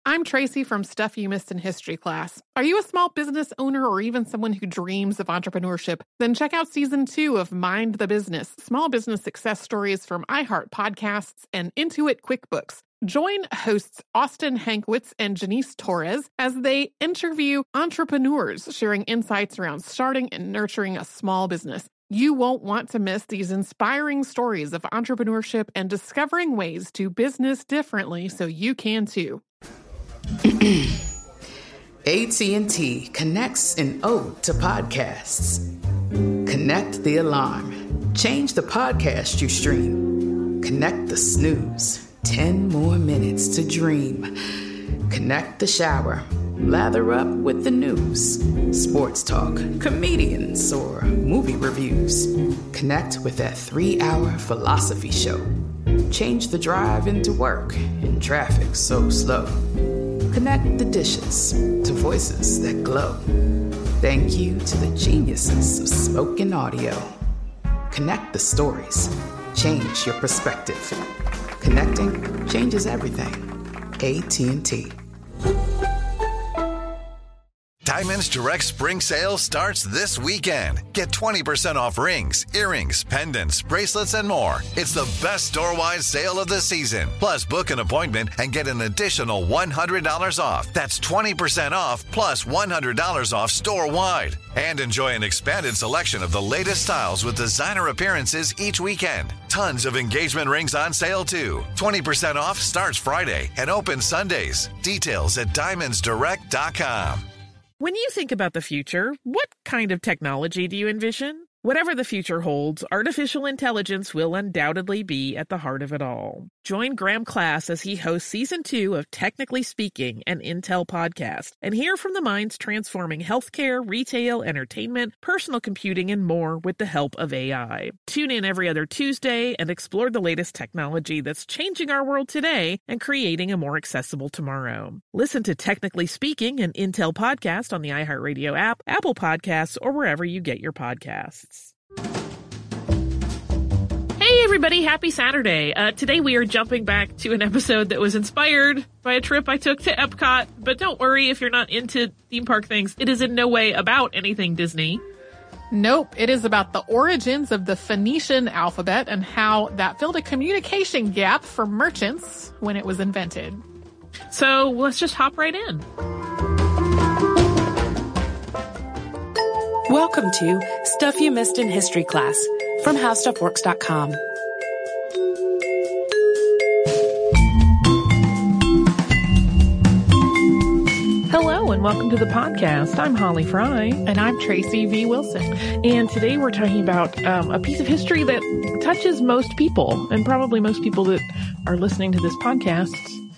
I'm Tracy from Stuff You Missed in History class. Are you a small business owner or even someone who dreams of entrepreneurship? Then check out Season 2 of Mind the Business, small business success stories from iHeart Podcasts and Intuit QuickBooks. Join hosts Austin Hankwitz and Janice Torres as they interview entrepreneurs sharing insights around starting and nurturing a small business. You won't want to miss these inspiring stories of entrepreneurship and discovering ways to business differently so you can too. AT&T connects an ode to podcasts. Connect the alarm. Change the podcast you stream. Connect the snooze. 10 more minutes to dream. Connect the shower. Lather up with the news. Sports talk, comedians, or movie reviews. Connect with that 3-hour philosophy show. Change the drive into work in traffic so slow. Connect the dishes to voices that glow. Thank you to the geniuses of spoken audio. Connect the stories. Change your perspective. Connecting changes everything. AT&T. Diamonds Direct Spring Sale starts this weekend. Get 20% off rings, earrings, pendants, bracelets, and more. It's the best store-wide sale of the season. Plus, book an appointment and get an additional $100 off. That's 20% off plus $100 off store-wide. And enjoy an expanded selection of the latest styles with designer appearances each weekend. Tons of engagement rings on sale, too. 20% off starts Friday and opens Sundays. Details at diamondsdirect.com. When you think about the future, what kind of technology do you envision? Whatever the future holds, artificial intelligence will undoubtedly be at the heart of it all. Join Graham Class as he hosts Season 2 of Technically Speaking, an Intel podcast, and hear from the minds transforming healthcare, retail, entertainment, personal computing, and more with the help of AI. Tune in every other Tuesday and explore the latest technology that's changing our world today and creating a more accessible tomorrow. Listen to Technically Speaking, an Intel podcast on the iHeartRadio app, Apple Podcasts, or wherever you get your podcasts. Hey everybody, happy Saturday. Today we are jumping back to an episode that was inspired by a trip I took to Epcot, but don't worry if you're not into theme park things. It is in no way about anything Disney. Nope, it is about the origins of the Phoenician alphabet and how that filled a communication gap for merchants when it was invented. So let's just hop right in. Welcome to Stuff You Missed in History class from HowStuffWorks.com. Hello and welcome to the podcast. I'm Holly Fry. And I'm Tracy V. Wilson. And today we're talking about a piece of history that touches most people, and probably most people that are listening to this podcast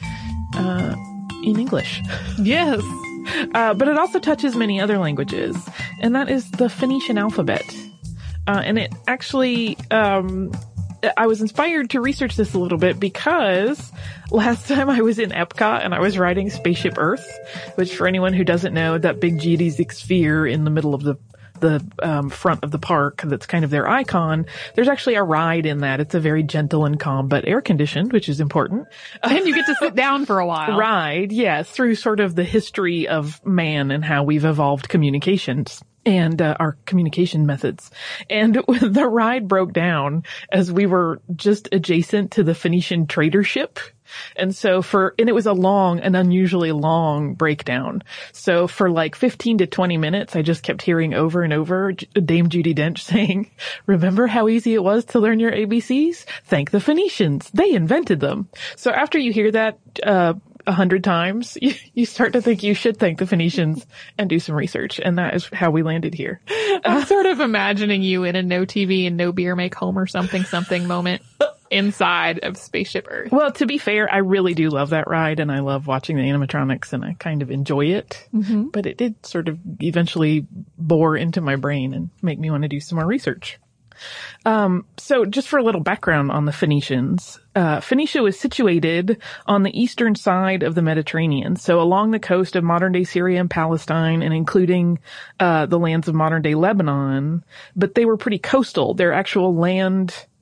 in English. Yes. But it also touches many other languages, and that is the Phoenician alphabet. And it actually, I was inspired to research this a little bit because last time I was in Epcot and I was riding Spaceship Earth, which for anyone who doesn't know, that big geodesic sphere in the middle of the front of the park that's kind of their icon. There's actually a ride in that. It's a very gentle and calm, but air conditioned, which is important. And you get to sit down for a while. Ride, yes, through sort of the history of man and how we've evolved communications and our communication methods. And the ride broke down as we were just adjacent to the Phoenician trader ship. And so and it was an unusually long breakdown. So for like 15 to 20 minutes, I just kept hearing over and over Dame Judi Dench saying, remember how easy it was to learn your ABCs? Thank the Phoenicians. They invented them. So after you hear that, 100 times, you start to think you should thank the Phoenicians and do some research. And that is how we landed here. I'm sort of imagining you in a no TV and no beer make home or something moment inside of Spaceship Earth. Well, to be fair, I really do love that ride, and I love watching the animatronics, and I kind of enjoy it. Mm-hmm. But it did sort of eventually bore into my brain and make me want to do some more research. So just for a little background on the Phoenicians, Phoenicia was situated on the eastern side of the Mediterranean, so along the coast of modern-day Syria and Palestine, and including the lands of modern-day Lebanon, but they were pretty coastal. Their actual land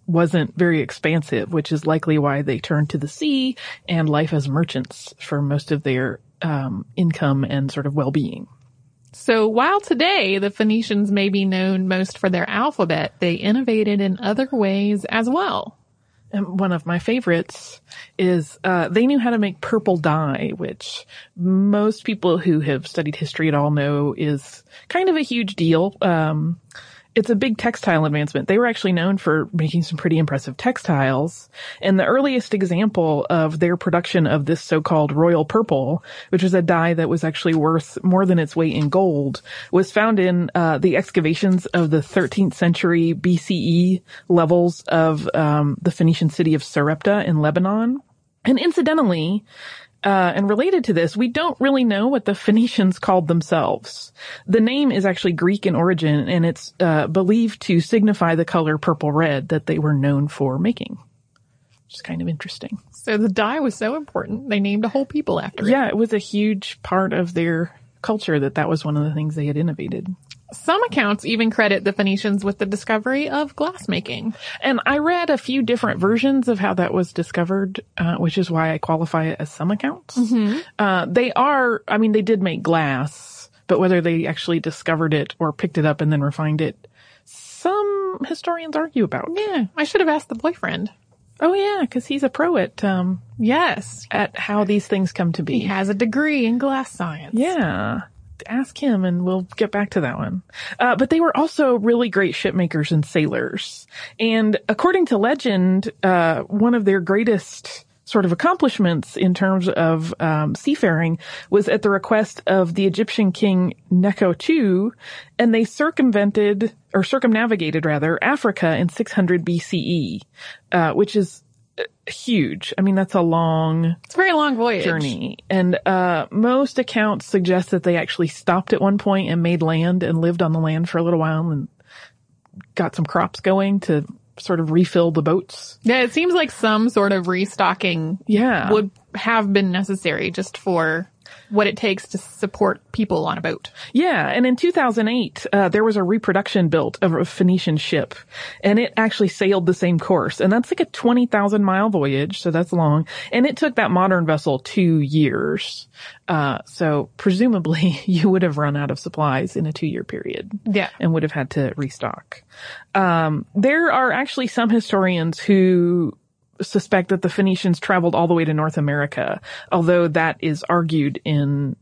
wasn't very expansive, which is likely why they turned to the sea and life as merchants for most of their income and sort of well-being. So while today the Phoenicians may be known most for their alphabet, they innovated in other ways as well. And one of my favorites is they knew how to make purple dye, which most people who have studied history at all know is kind of a huge deal. It's a big textile advancement. They were actually known for making some pretty impressive textiles. And the earliest example of their production of this so-called royal purple, which was a dye that was actually worth more than its weight in gold, was found in the excavations of the 13th century BCE levels of the Phoenician city of Sarepta in Lebanon. And incidentally, and related to this, we don't really know what the Phoenicians called themselves. The name is actually Greek in origin, and it's believed to signify the color purple-red that they were known for making. Which is kind of interesting. So the dye was so important, they named a whole people after it. Yeah, it was a huge part of their culture that was one of the things they had innovated. Some accounts even credit the Phoenicians with the discovery of glassmaking. And I read a few different versions of how that was discovered, which is why I qualify it as some accounts. Mm-hmm. They did make glass, but whether they actually discovered it or picked it up and then refined it, some historians argue about. Yeah, I should have asked the boyfriend. Oh yeah, because he's a pro at yes, at how these things come to be. He has a degree in glass science. Yeah. Ask him and we'll get back to that one. But they were also really great shipmakers and sailors. And according to legend, one of their greatest sort of accomplishments in terms of seafaring was at the request of the Egyptian king Necho II, and they circumnavigated Africa in 600 BCE, which is huge. I mean, that's it's a very long voyage journey. And most accounts suggest that they actually stopped at one point and made land and lived on the land for a little while and got some crops going to sort of refill the boats. Yeah, it seems like some sort of restocking would have been necessary just for what it takes to support people on a boat. Yeah, and in 2008, there was a reproduction built of a Phoenician ship, and it actually sailed the same course. And that's like a 20,000-mile voyage, so that's long. And it took that modern vessel 2 years. So presumably you would have run out of supplies in a 2-year period. Yeah. And would have had to restock. There are actually some historians who suspect that the Phoenicians traveled all the way to North America, although that is argued in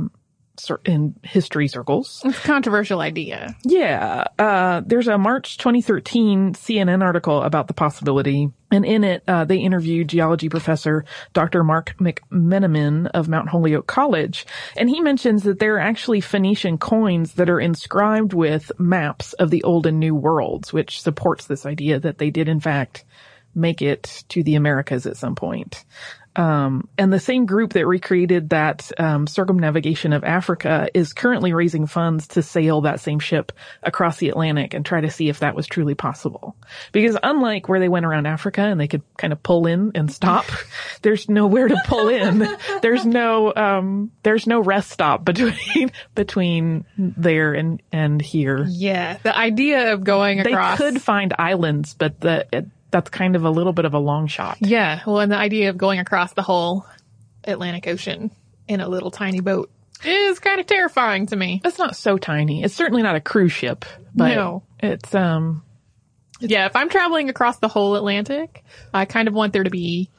history circles. It's a controversial idea. Yeah. There's a March 2013 CNN article about the possibility, and in it, they interviewed geology professor Dr. Mark McMenamin of Mount Holyoke College, and he mentions that there are actually Phoenician coins that are inscribed with maps of the Old and New Worlds, which supports this idea that they did, in fact, make it to the Americas at some point. And the same group that recreated that circumnavigation of Africa is currently raising funds to sail that same ship across the Atlantic and try to see if that was truly possible. Because unlike where they went around Africa and they could kind of pull in and stop, there's nowhere to pull in. There's no rest stop between there and here. Yeah, the idea of going across. They could find islands, but that's kind of a little bit of a long shot. Yeah. Well, and the idea of going across the whole Atlantic Ocean in a little tiny boat is kind of terrifying to me. It's not so tiny. It's certainly not a cruise ship, but no. It's yeah, if I'm traveling across the whole Atlantic, I kind of want there to be,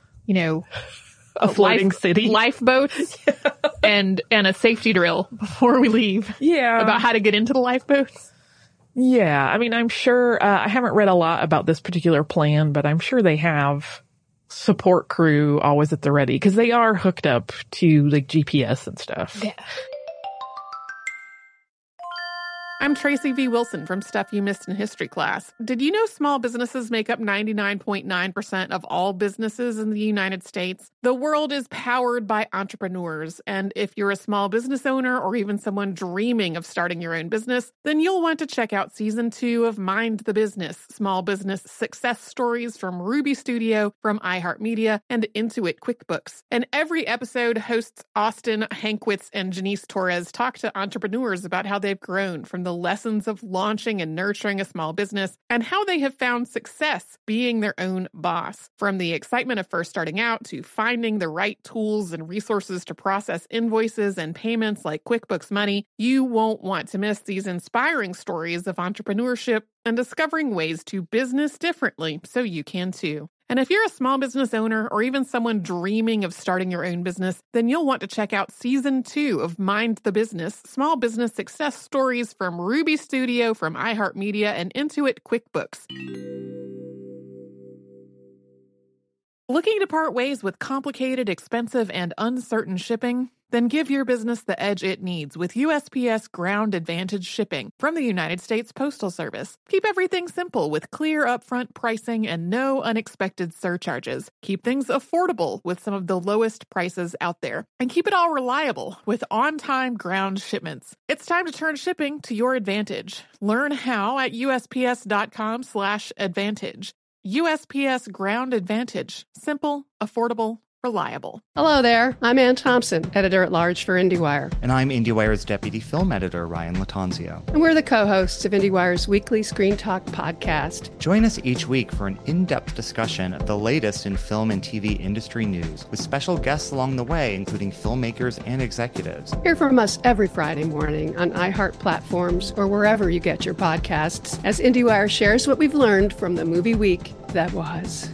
a floating city. Lifeboats and a safety drill before we leave. Yeah. About how to get into the lifeboats. Yeah, I mean, I'm sure, I haven't read a lot about this particular plan, but I'm sure they have support crew always at the ready, because they are hooked up to like GPS and stuff. Yeah. I'm Tracy V. Wilson from Stuff You Missed in History Class. Did you know small businesses make up 99.9% of all businesses in the United States? The world is powered by entrepreneurs, and if you're a small business owner or even someone dreaming of starting your own business, then you'll want to check out Season 2 of Mind the Business, Small Business Success Stories from Ruby Studio, from iHeartMedia, and Intuit QuickBooks. And every episode, hosts Austin Hankwitz and Janice Torres talk to entrepreneurs about how they've grown from the the lessons of launching and nurturing a small business and how they have found success being their own boss. From the excitement of first starting out to finding the right tools and resources to process invoices and payments like QuickBooks Money, you won't want to miss these inspiring stories of entrepreneurship and discovering ways to business differently so you can too. And if you're a small business owner or even someone dreaming of starting your own business, then you'll want to check out Season 2 of Mind the Business, Small Business Success Stories from Ruby Studio, from iHeartMedia, and Intuit QuickBooks. Looking to part ways with complicated, expensive, and uncertain shipping? Then give your business the edge it needs with USPS Ground Advantage shipping from the United States Postal Service. Keep everything simple with clear upfront pricing and no unexpected surcharges. Keep things affordable with some of the lowest prices out there. And keep it all reliable with on-time ground shipments. It's time to turn shipping to your advantage. Learn how at USPS.com/advantage. USPS Ground Advantage. Simple, affordable, reliable. Hello there. I'm Ann Thompson, editor-at-large for IndieWire. And I'm IndieWire's deputy film editor, Ryan Latanzio. And we're the co-hosts of IndieWire's weekly Screen Talk podcast. Join us each week for an in-depth discussion of the latest in film and TV industry news, with special guests along the way, including filmmakers and executives. Hear from us every Friday morning on iHeart platforms or wherever you get your podcasts, as IndieWire shares what we've learned from the movie week that was.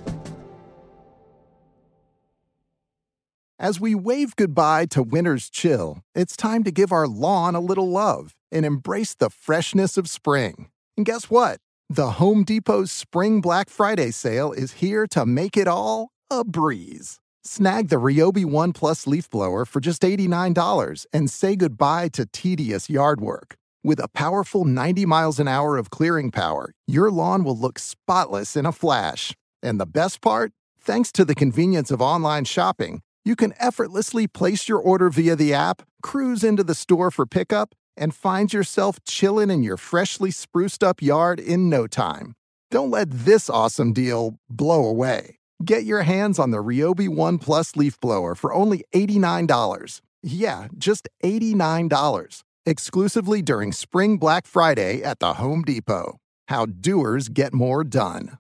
As we wave goodbye to winter's chill, it's time to give our lawn a little love and embrace the freshness of spring. And guess what? The Home Depot's Spring Black Friday sale is here to make it all a breeze. Snag the Ryobi One Plus leaf blower for just $89 and say goodbye to tedious yard work. With a powerful 90 miles an hour of clearing power, your lawn will look spotless in a flash. And the best part? Thanks to the convenience of online shopping, you can effortlessly place your order via the app, cruise into the store for pickup, and find yourself chilling in your freshly spruced up yard in no time. Don't let this awesome deal blow away. Get your hands on the Ryobi One Plus leaf blower for only $89. Yeah, just $89. Exclusively during Spring Black Friday at the Home Depot. How doers get more done.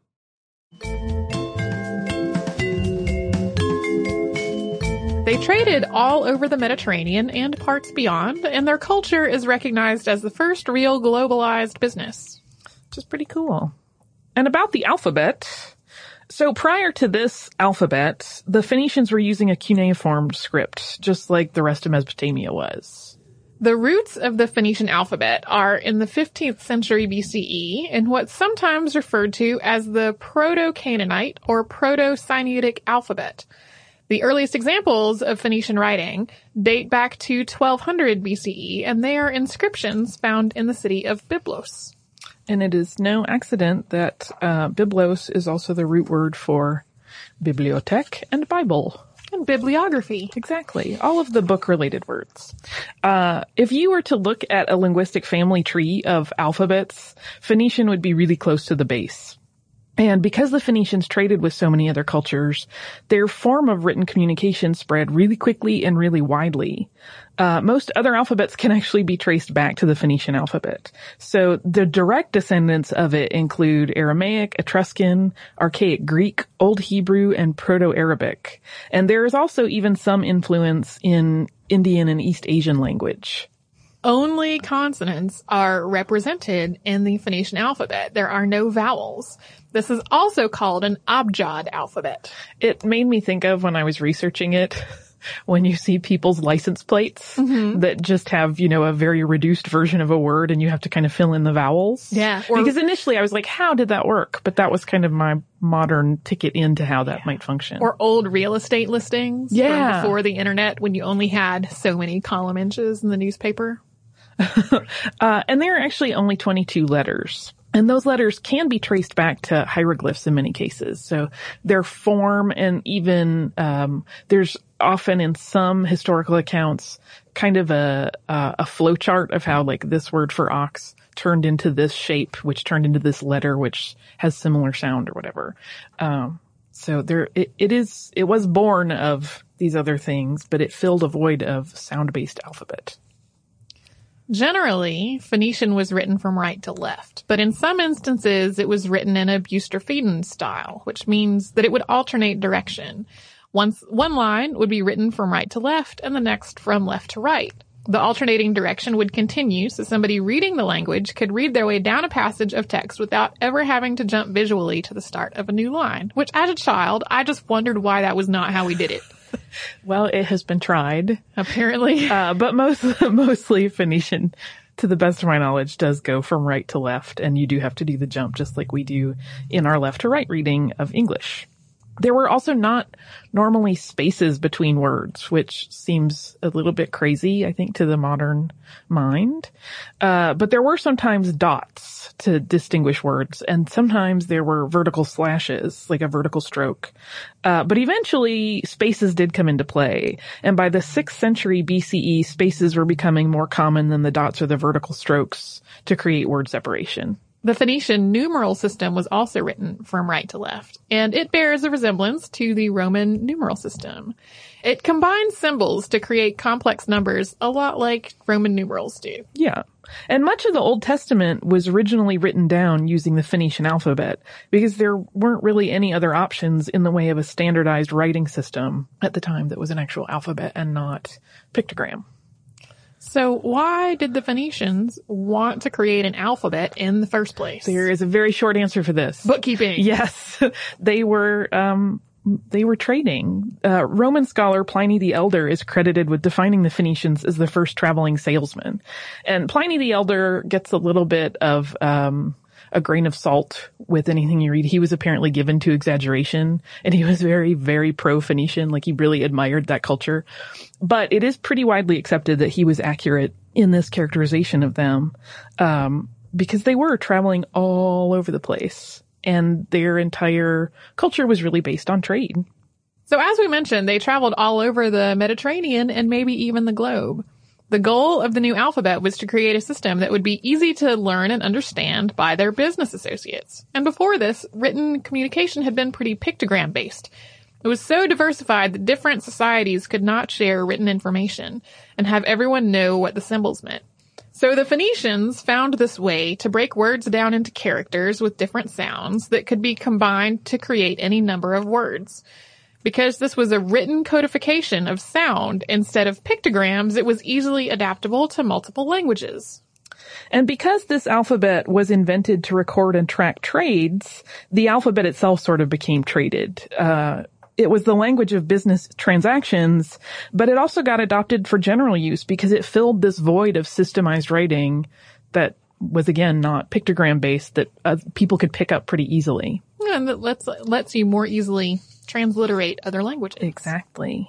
They traded all over the Mediterranean and parts beyond, and their culture is recognized as the first real globalized business. Which is pretty cool. And about the alphabet. So prior to this alphabet, the Phoenicians were using a cuneiform script, just like the rest of Mesopotamia was. The roots of the Phoenician alphabet are in the 15th century BCE in what's sometimes referred to as the Proto-Canaanite or Proto-Sinaitic alphabet. The earliest examples of Phoenician writing date back to 1200 BCE, and they are inscriptions found in the city of Byblos. And it is no accident that Byblos is also the root word for bibliothèque and Bible. And bibliography. Exactly. All of the book-related words. If you were to look at a linguistic family tree of alphabets, Phoenician would be really close to the base. And because the Phoenicians traded with so many other cultures, their form of written communication spread really quickly and really widely. Most other alphabets can actually be traced back to the Phoenician alphabet. So the direct descendants of it include Aramaic, Etruscan, Archaic Greek, Old Hebrew, and Proto-Arabic. And there is also even some influence in Indian and East Asian language. Only consonants are represented in the Phoenician alphabet. There are no vowels. This is also called an abjad alphabet. It made me think of, when I was researching it, when you see people's license plates that just have, you know, a very reduced version of a word and you have to kind of fill in the vowels. Yeah. Because initially I was like, how did that work? But that was kind of my modern ticket into how that might function. Or old real estate listings from before the internet, when you only had so many column inches in the newspaper. And there are actually only 22 letters. And those letters can be traced back to hieroglyphs in many cases. So their form, and even there's often in some historical accounts kind of a flowchart of how, like, this word for ox turned into this shape, which turned into this letter, which has similar sound or whatever. So there, it was born of these other things, but it filled a void of sound-based alphabet. Generally, Phoenician was written from right to left, but in some instances it was written in a Buster-Feeden style, which means that it would alternate direction. One line would be written from right to left and the next from left to right. The alternating direction would continue, so somebody reading the language could read their way down a passage of text without ever having to jump visually to the start of a new line, which as a child, I just wondered why that was not how we did it. Well, it has been tried, apparently. But mostly Phoenician, to the best of my knowledge, does go from right to left, and you do have to do the jump just like we do in our left to right reading of English. There were also not normally spaces between words, which seems a little bit crazy, I think, to the modern mind. But there were sometimes dots to distinguish words, and sometimes there were vertical slashes, like a vertical stroke. But eventually, spaces did come into play. And by the 6th century BCE, spaces were becoming more common than the dots or the vertical strokes to create word separation. The Phoenician numeral system was also written from right to left, and it bears a resemblance to the Roman numeral system. It combines symbols to create complex numbers, a lot like Roman numerals do. Yeah. And much of the Old Testament was originally written down using the Phoenician alphabet because there weren't really any other options in the way of a standardized writing system at the time that was an actual alphabet and not pictogram. So why did the Phoenicians want to create an alphabet in the first place? There is a very short answer for this. Bookkeeping. Yes. They were trading. Roman scholar Pliny the Elder is credited with defining the Phoenicians as the first traveling salesmen. And Pliny the Elder gets a little bit of a grain of salt with anything you read. He was apparently given to exaggeration, and he was very, very pro-Phoenician. Like, he really admired that culture. But it is pretty widely accepted that he was accurate in this characterization of them, because they were traveling all over the place, and their entire culture was really based on trade. So as we mentioned, they traveled all over the Mediterranean and maybe even the globe. The goal of the new alphabet was to create a system that would be easy to learn and understand by their business associates. And before this, written communication had been pretty pictogram-based. It was so diversified that different societies could not share written information and have everyone know what the symbols meant. So the Phoenicians found this way to break words down into characters with different sounds that could be combined to create any number of words. Because this was a written codification of sound instead of pictograms, it was easily adaptable to multiple languages. And because this alphabet was invented to record and track trades, the alphabet itself sort of became traded. It was the language of business transactions, but it also got adopted for general use because it filled this void of systemized writing that was, again, not pictogram-based, that people could pick up pretty easily. And that lets you more easily transliterate other languages. Exactly.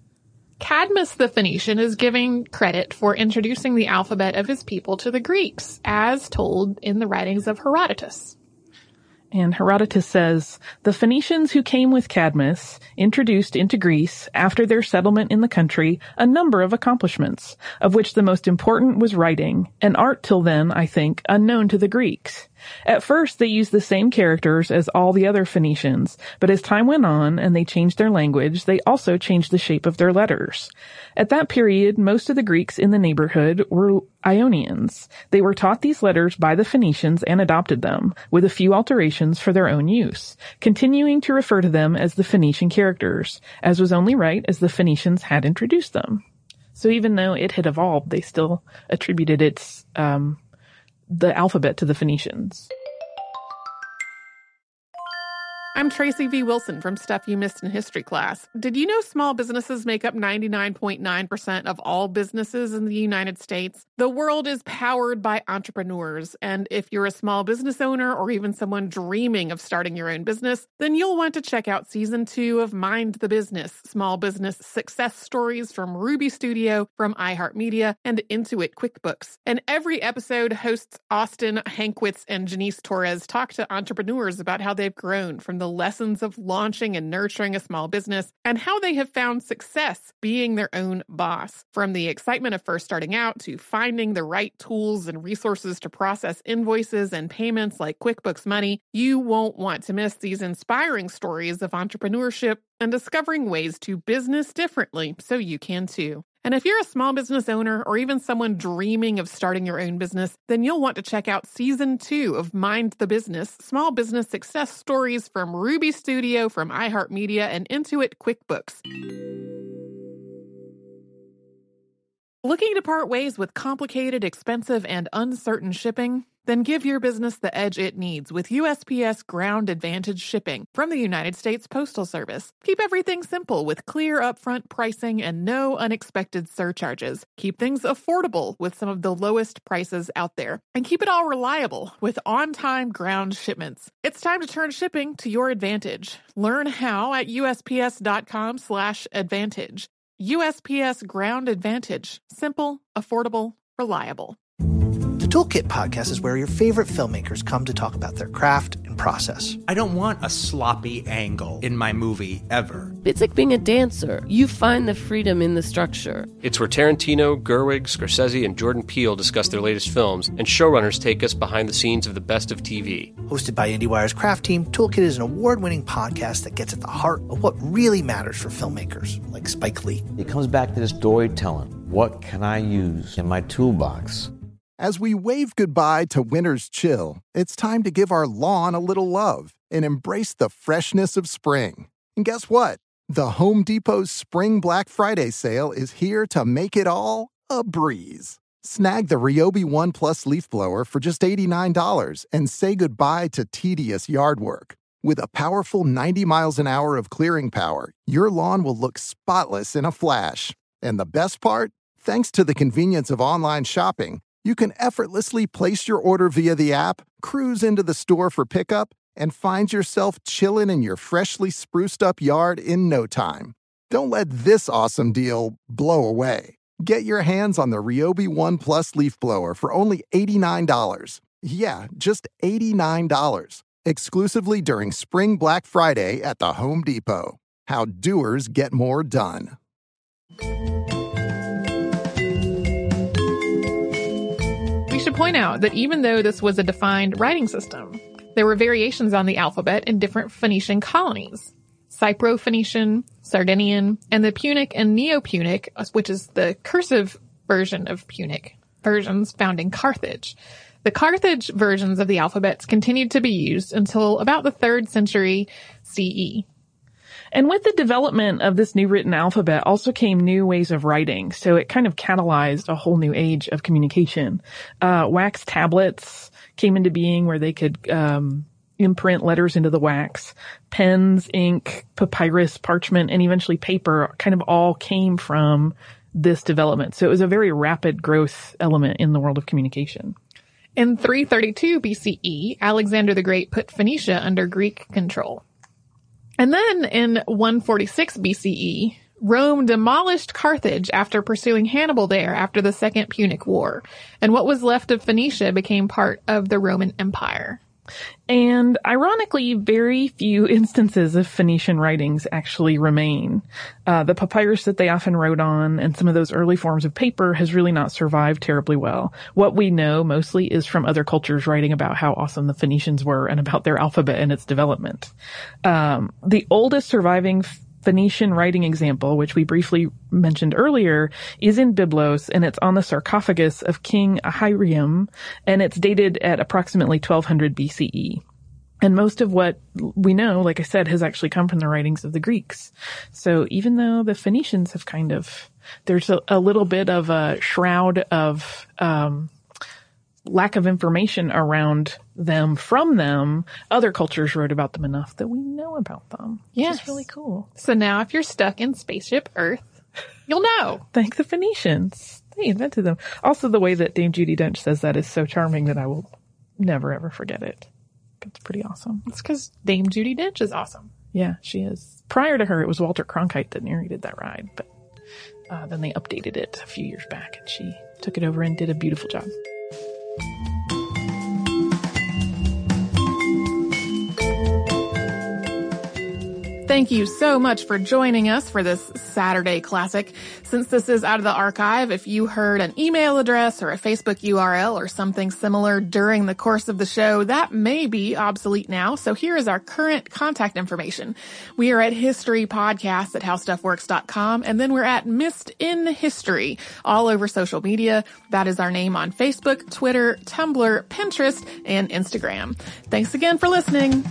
Cadmus the Phoenician is giving credit for introducing the alphabet of his people to the Greeks, as told in the writings of Herodotus. And Herodotus says, the Phoenicians who came with Cadmus introduced into Greece, after their settlement in the country, a number of accomplishments, of which the most important was writing, an art till then, I think, unknown to the Greeks. At first, they used the same characters as all the other Phoenicians, but as time went on and they changed their language, they also changed the shape of their letters. At that period, most of the Greeks in the neighborhood were Ionians. They were taught these letters by the Phoenicians and adopted them, with a few alterations for their own use, continuing to refer to them as the Phoenician characters, as was only right as the Phoenicians had introduced them. So even though it had evolved, they still attributed its the alphabet to the Phoenicians. I'm Tracy V. Wilson from Stuff You Missed in History Class. Did you know small businesses make up 99.9% of all businesses in the United States? The world is powered by entrepreneurs, and if you're a small business owner or even someone dreaming of starting your own business, then you'll want to check out Season 2 of Mind the Business, small business success stories from Ruby Studio, from iHeartMedia, and Intuit QuickBooks. And every episode, hosts Austin Hankwitz and Janice Torres talk to entrepreneurs about how they've grown from the lessons of launching and nurturing a small business and how they have found success being their own boss. From the excitement of first starting out to finding the right tools and resources to process invoices and payments like QuickBooks Money, you won't want to miss these inspiring stories of entrepreneurship and discovering ways to business differently so you can too. And if you're a small business owner or even someone dreaming of starting your own business, then you'll want to check out Season 2 of Mind the Business, Small Business Success Stories from Ruby Studio, from iHeartMedia, and Intuit QuickBooks. Looking to part ways with complicated, expensive, and uncertain shipping? Then give your business the edge it needs with USPS Ground Advantage shipping from the United States Postal Service. Keep everything simple with clear upfront pricing and no unexpected surcharges. Keep things affordable with some of the lowest prices out there. And keep it all reliable with on-time ground shipments. It's time to turn shipping to your advantage. Learn how at USPS.com/advantage. USPS Ground Advantage. Simple, affordable, reliable. The Toolkit podcast is where your favorite filmmakers come to talk about their craft and process. I don't want a sloppy angle in my movie ever. It's like being a dancer. You find the freedom in the structure. It's where Tarantino, Gerwig, Scorsese, and Jordan Peele discuss their latest films, and showrunners take us behind the scenes of the best of TV. Hosted by IndieWire's craft team, Toolkit is an award-winning podcast that gets at the heart of what really matters for filmmakers, like Spike Lee. It comes back to the storytelling. What can I use in my toolbox? As we wave goodbye to winter's chill, it's time to give our lawn a little love and embrace the freshness of spring. And guess what? The Home Depot's Spring Black Friday sale is here to make it all a breeze. Snag the Ryobi One Plus leaf blower for just $89 and say goodbye to tedious yard work. With a powerful 90 miles an hour of clearing power, your lawn will look spotless in a flash. And the best part? Thanks to the convenience of online shopping, you can effortlessly place your order via the app, cruise into the store for pickup, and find yourself chilling in your freshly spruced up yard in no time. Don't let this awesome deal blow away. Get your hands on the Ryobi One Plus leaf blower for only $89. Yeah, just $89. Exclusively during Spring Black Friday at the Home Depot. How doers get more done. We should point out that even though this was a defined writing system, there were variations on the alphabet in different Phoenician colonies. Cypro-Phoenician, Sardinian, and the Punic and Neo-Punic, which is the cursive version of Punic, versions found in Carthage. The Carthage versions of the alphabets continued to be used until about the 3rd century CE. And with the development of this new written alphabet also came new ways of writing. So it kind of catalyzed a whole new age of communication. Wax tablets came into being where they could imprint letters into the wax. Pens, ink, papyrus, parchment, and eventually paper kind of all came from this development. So it was a very rapid growth element in the world of communication. In 332 BCE, Alexander the Great put Phoenicia under Greek control. And then in 146 BCE, Rome demolished Carthage after pursuing Hannibal there after the Second Punic War. And what was left of Phoenicia became part of the Roman Empire. And ironically, very few instances of Phoenician writings actually remain. The papyrus that they often wrote on and some of those early forms of paper has really not survived terribly well. What we know mostly is from other cultures writing about how awesome the Phoenicians were and about their alphabet and its development. The oldest surviving Phoenician writing example, which we briefly mentioned earlier, is in Byblos, and it's on the sarcophagus of King Ahriam, and it's dated at approximately 1200 BCE. And most of what we know, like I said, has actually come from the writings of the Greeks. So even though the Phoenicians have kind of, there's a little bit of a shroud of lack of information around them from them, other cultures wrote about them enough that we know about them. Yes. Which is really cool. So now if you're stuck in Spaceship Earth, you'll know. Thank the Phoenicians. They invented them. Also, the way that Dame Judi Dench says that is so charming that I will never, ever forget it. It's pretty awesome. It's because Dame Judi Dench is awesome. Yeah, she is. Prior to her, it was Walter Cronkite that narrated that ride, but then they updated it a few years back, and she took it over and did a beautiful job. Thank you so much for joining us for this Saturday Classic. Since this is out of the archive, if you heard an email address or a Facebook URL or something similar during the course of the show, that may be obsolete now. So here is our current contact information. We are at historypodcast@howstuffworks.com, and then we're at Missed in History all over social media. That is our name on Facebook, Twitter, Tumblr, Pinterest, and Instagram. Thanks again for listening.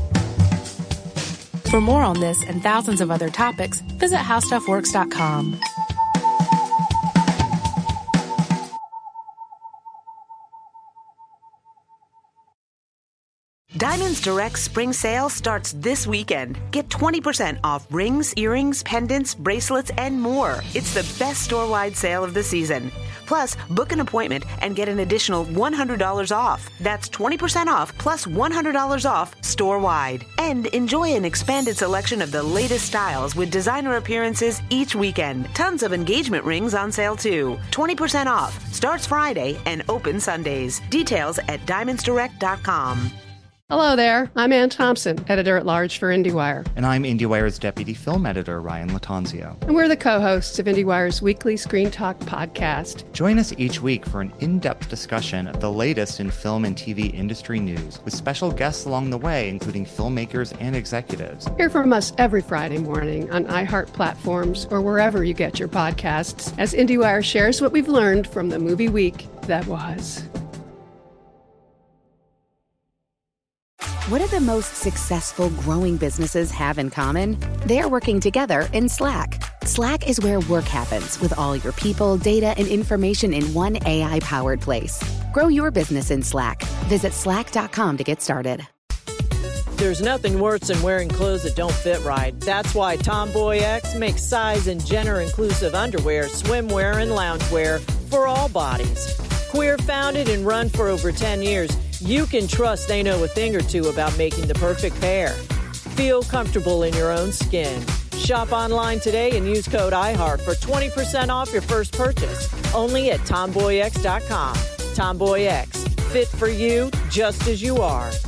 For more on this and thousands of other topics, visit howstuffworks.com. Diamonds Direct Spring Sale starts this weekend. Get 20% off rings, earrings, pendants, bracelets, and more. It's the best store-wide sale of the season. Plus, book an appointment and get an additional $100 off. That's 20% off plus $100 off store-wide. And enjoy an expanded selection of the latest styles with designer appearances each weekend. Tons of engagement rings on sale too. 20% off. Starts Friday and opens Sundays. Details at diamondsdirect.com. Hello there. I'm Ann Thompson, editor-at-large for IndieWire. And I'm IndieWire's deputy film editor, Ryan Latanzio. And we're the co-hosts of IndieWire's weekly Screen Talk podcast. Join us each week for an in-depth discussion of the latest in film and TV industry news, with special guests along the way, including filmmakers and executives. Hear from us every Friday morning on iHeart platforms or wherever you get your podcasts, as IndieWire shares what we've learned from the movie week that was. What do the most successful growing businesses have in common? They're working together in Slack. Slack is where work happens, with all your people, data, and information in one AI-powered place. Grow your business in Slack. Visit slack.com to get started. There's nothing worse than wearing clothes that don't fit right. That's why Tomboy X makes size and gender-inclusive underwear, swimwear, and loungewear for all bodies. Queer founded and run for over 10 years, you can trust they know a thing or two about making the perfect pair. Feel comfortable in your own skin. Shop online today and use code IHEART for 20% off your first purchase. Only at TomboyX.com. Tomboy X. Fit for you just as you are.